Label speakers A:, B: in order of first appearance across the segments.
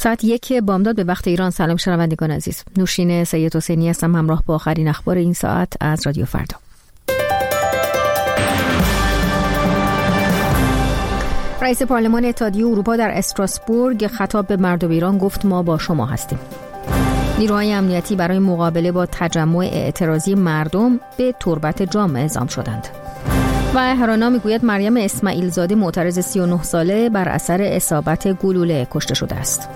A: ساعت 1 بامداد به وقت ایران. سلام شنوندگان عزیز، نوشین سید حسینی هستم همراه با آخرین اخبار این ساعت از رادیو فردا. رئیس پارلمان اتحادیه اروپا در استراسبورگ خطاب به مردم ایران گفت ما با شما هستیم. نیروهای امنیتی برای مقابله با تجمع اعتراضی مردم به تربت جام اعزام شدند. و هرانا میگوید مریم اسماعیل زاده معترض 39 ساله بر اثر اصابت گلوله کشته شده است.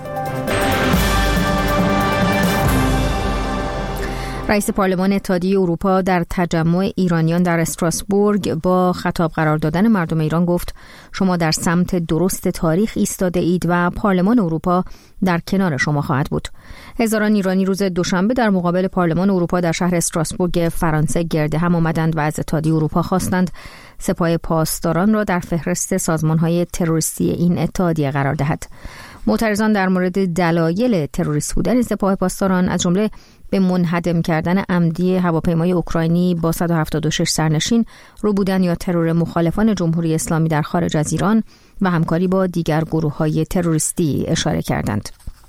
A: رئیس پارلمان اتحادیه اروپا در تجمع ایرانیان در استراسبورگ با خطاب قرار دادن مردم ایران گفت شما در سمت درست تاریخ ایستاده اید و پارلمان اروپا در کنار شما خواهد بود. هزاران ایرانی روز دوشنبه در مقابل پارلمان اروپا در شهر استراسبورگ فرانسه گرد هم آمدند و از اتحادیه اروپا خواستند سپاه پاسداران را در فهرست سازمان‌های تروریستی این اتحادیه قرار دهد. معترضان در مورد دلایل تروریست بودن سپاه پاسداران از جمله به منهدم کردن عمدی هواپیمای اوکراینی با 176 سرنشین، رو بودن یا ترور مخالفان جمهوری اسلامی در خارج از ایران و همکاری با دیگر گروه‌های تروریستی اشاره کردند.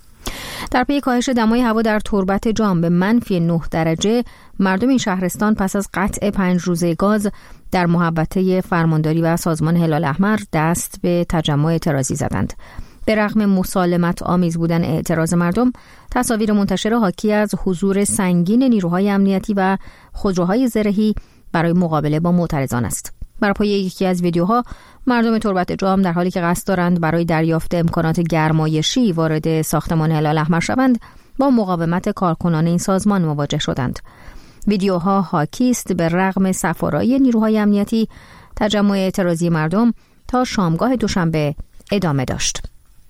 A: در پی کاهش دمای هوا در تربت جام به -9 درجه، مردم این شهرستان پس از قطع 5 روزه گاز در محوطه فرمانداری و سازمان هلال احمر دست به تجمع اعتراضی زدند. به رغم مسالمت آمیز بودن اعتراض مردم، تصاویر منتشر حاکی از حضور سنگین نیروهای امنیتی و خودروهای زرهی برای مقابله با معترضان است. بر پایه یکی از ویدیوها، مردم تربت جام در حالی که قصد دارند برای دریافت امکانات گرمایشی وارد ساختمان هلال احمر شوند، با مقاومت کارکنان این سازمان مواجه شدند. ویدیوها حاکی است به رغم صفارای نیروهای امنیتی، تجمع اعتراضی مردم تا شامگاه دوشنبه ادامه داشت.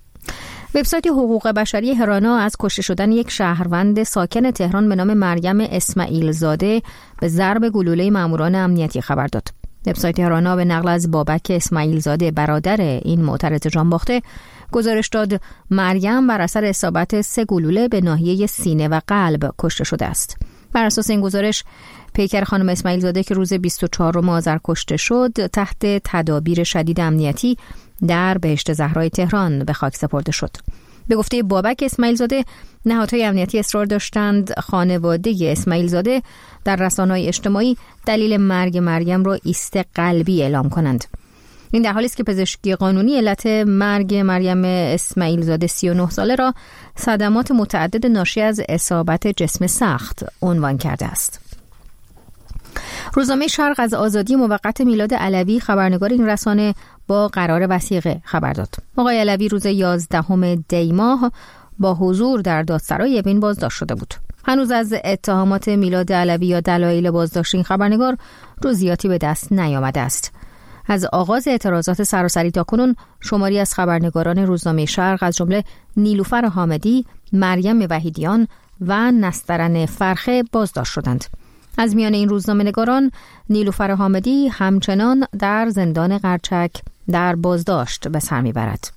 A: وبسایت حقوق بشری هرانا از کشته شدن یک شهروند ساکن تهران به نام مریم اسماعیل زاده به ضرب گلوله ماموران امنیتی خبر داد. وبسایت هرانا به نقل از بابک اسماعیل زاده برادر این معترض جانباخته گزارش داد مریم بر اثر اصابت 3 گلوله به ناحیه سینه و قلب کشته شده است. بر اساس این گزارش، پیکر خانم اسماعیل زاده که روز 24 آذر کشته شد تحت تدابیر شدید امنیتی در بهشت زهرای تهران به خاک سپرده شد. به گفته بابک اسماعیل زاده، نهادهای امنیتی اصرار داشتند خانواده اسماعیل زاده در رسانه‌های اجتماعی دلیل مرگ مریم را ایست قلبی اعلام کنند. این در حالی است که پزشکی قانونی علت مرگ مریم اسماعیل زاده 39 ساله را صدمات متعدد ناشی از اصابت جسم سخت عنوان کرده است. روزنامه شرق از آزادی موقت میلاد علوی، خبرنگار این رسانه، با قرار وثیقه خبر داد. آقای علوی روز 11 دی ماه با حضور در دادسرای اوین بازداشت شده بود. هنوز از اتهامات میلاد علوی یا دلایل بازداشت این خبرنگار جزئیاتی به دست نیامده است. از آغاز اعتراضات سراسری تاکنون شماری از خبرنگاران روزنامه شرق از جمله نیلوفر حامدی، مریم وحیدیان و نسترن فرخه بازداشت شدند. از میان این روزنامه‌نگاران نیلوفر حامدی همچنان در زندان قرچک در بازداشت به سر میبرد.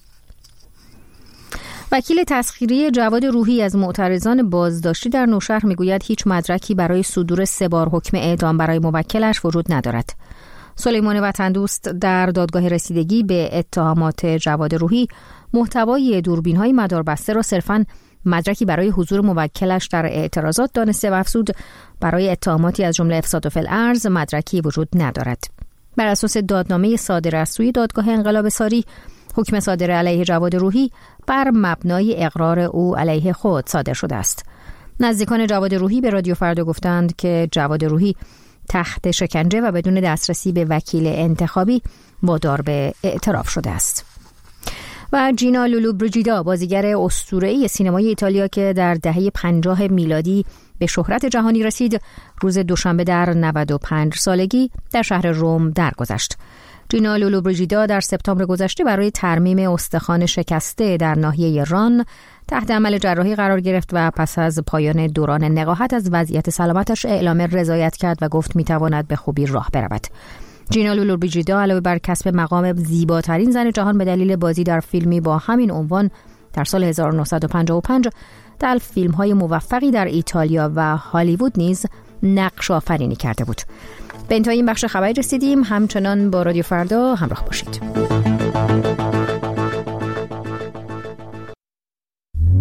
A: وکیل تسخیری جواد روحی از معترضان بازداشتی در نوشهر میگوید هیچ مدرکی برای صدور 3 بار حکم اعدام برای موکلش وجود ندارد. سلیمان وطندوست در دادگاه رسیدگی به اتهامات جواد روحی محتوای دوربین‌های مداربسته را صرفاً مدرکی برای حضور موکلش در اعتراضات دانسته و افزود برای اتهاماتی از جمله افساد فی الارض مدرکی وجود ندارد. بر اساس دادنامه صادر از سوی دادگاه انقلاب ساری، حکم صادر علیه جواد روحی بر مبنای اقرار او علیه خود صادر شده است. نزدیکان جواد روحی به رادیو فردا گفتند که جواد روحی تحت شکنجه و بدون دسترسی به وکیل انتخابی وادار به اعتراف شده است. و جینا لولوبریجیدا، بازیگر اسطوره‌ای سینمای ایتالیا که در دهه 50 میلادی به شهرت جهانی رسید، روز دوشنبه در 95 سالگی در شهر روم درگذشت. جینا لولوبریجیدا در سپتامبر گذشته برای ترمیم استخوان شکسته در ناحیه ران تحت عمل جراحی قرار گرفت و پس از پایان دوران نقاهت از وضعیت سلامتش اعلام رضایت کرد و گفت میتواند به خوبی راه برود. جینا لولوبریجیدا علاوه بر کسب مقام زیباترین زن جهان به دلیل بازی در فیلمی با همین عنوان در سال 1955 در فیلم‌های موفقی در ایتالیا و هالیوود نیز نقش آفرینی کرده بود. به انتهای این بخش خبری رسیدیم. همچنان با رادیو فردا همراه باشید.